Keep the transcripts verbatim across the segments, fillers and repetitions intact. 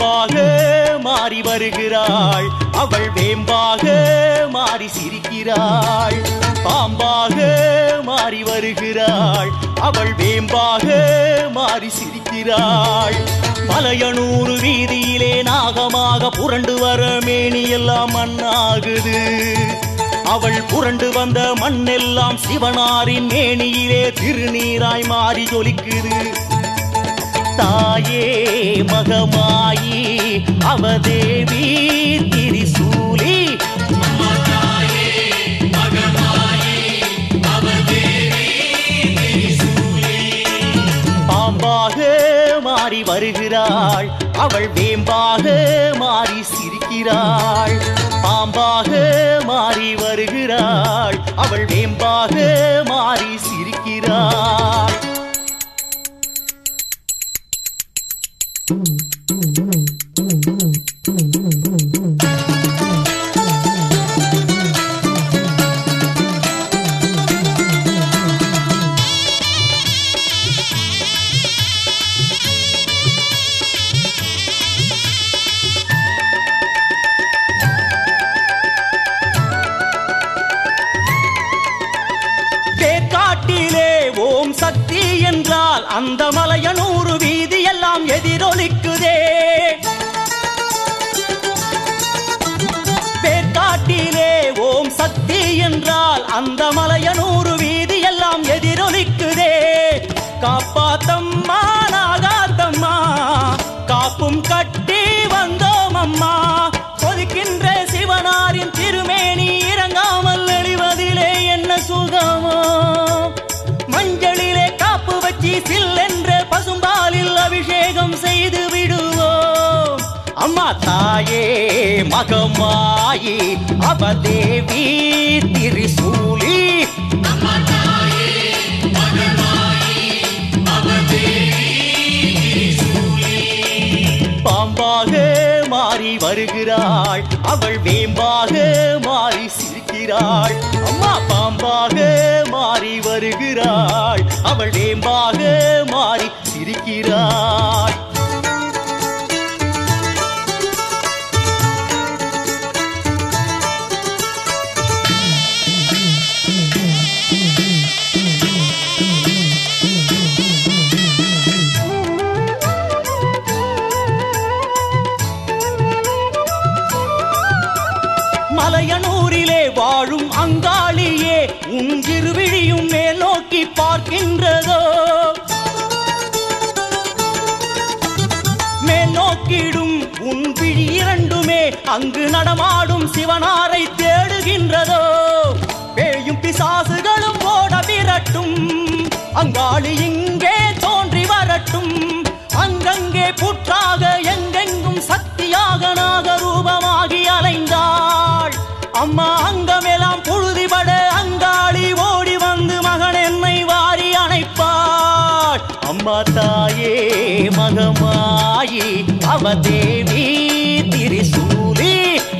பாம்பாக மாறி வருகிறாள், அவள் வேம்பாக மாறி சிரிக்கிறாள். பாம்பாக மாறி வருகிறாள், அவள் வேம்பாக மாறி சிரிக்கிறாள். மலையனூர் வீதியிலே நாகமாக புரண்டு வர மேனியெல்லாம் மண்ணாகுது. அவள் புரண்டு வந்த மண்ணெல்லாம் சிவனாரின் மேனியிலே திருநீராய் மாறி ஜொலிக்குது. தாயே மகமாயி அவதேவி திரிசூலி, பாம்பாக மாறி வருகிறாள், அவள் வேம்பாக மாறி சிரிக்கிறாள். பாம்பாக மாறி வருகிறாள், அவள் வேம்பாக மாறி சிரிக்கிறாள். ஓம் சக்தி என்றால் அந்த மலையனூர் வீதி எல்லாம் எதிரொலிக்குதே. பேர்காட்டிலே ஓம் சக்தி என்றால் அந்த மலையனூர் வீதி எல்லாம் எதிரொலிக்குதே. காப்பாத்தம்மா நாகாத்தம்மா, காப்பும் கட்டி வந்தோம் அம்மா. கொதிக்கின்ற சிவனாரின் திருமேனி இறங்காமல் எழிவதிலே என்ன சுகமோ. மஞ்சளிலே காப்பு வச்சி சில்லென்ற பசும்பாலில் அபிஷேகம் செய்து விடுவோம். அம்மா தாயே மகமாயி அவதேவி திரிசூலி, பாம்பாக மாறி வருகிறாள், அவள் வேம்பாக மாறி சிரிக்கிறாள். அம்மா பாம்பாக மாறி வருகிறாள், அவள் வேம்பாக மாறி சிரிக்கிறாள். மலையனூரிலே வாழும் அங்காளியே, உன் இருவிழியும் மேல் நோக்கி பார்க்கின்றதோ. மேல் நோக்கிடும் உன் விழி இரண்டுமே அங்கு நடமாடும் சிவனாரை தேடுகின்றதோ. பேயும் பிசாசுகளும் ஓட விரட்டும், அங்காளி இங்கே தோன்றி வரட்டும். அங்கங்கே புற்றாக எங்கெங்கும் சக்தியாக நாகரூபமாகி அலைந்தாள். அம்மா அங்கமெல்லாம் புழுதிபட அங்காளி ஓடி வந்து மகன் என்னை வாரி அணைப்பாள். அம்மா தாயே மகமாயி அவதேவி திரிசூலி,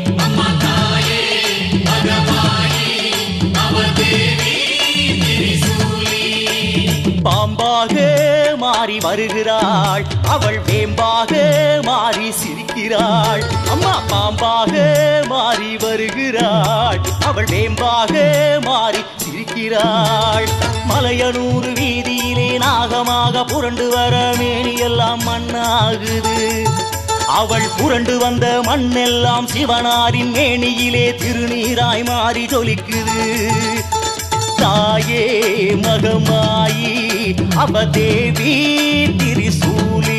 பாம்பாக மாறி வருகிறாள், அவள் வேம்பாக மாறி சிரிக்கிறாள். அம்மா பாம்பாக மாறி வருகிறாள், அவள் வேம்பாக மாறி சிரிக்கிறாள். மலையனூர் வீதியிலே நாகமாக புரண்டு வர மேனியெல்லாம் மண்ணாகுது. அவள் புரண்டு வந்த மண்ணெல்லாம் சிவனாரின் மேனியிலே திருநீராய் மாறி ஜொலிக்குது. தாயே மகமாயி அவதேவி திரிசூலி,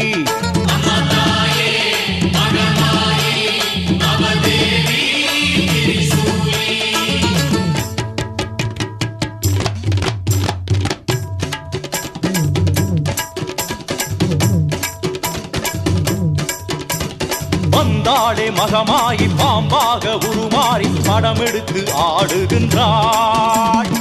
வந்தாளே மகமாயி பாம்பாக உருமாறி படம் எடுத்து ஆடுகின்றாள்.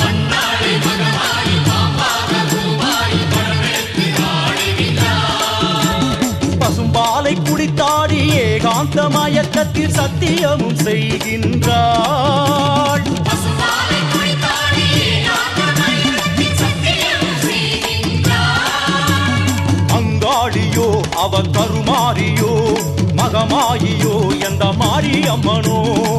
பசும்பாலை குடித்தாடி ஏகாந்த மயக்கத்தில் சத்தியமும் செய்கின்றாள். அங்காளியோ அவ கருமாரியோ முகமாகியோ எந்த மாரி அம்மனோ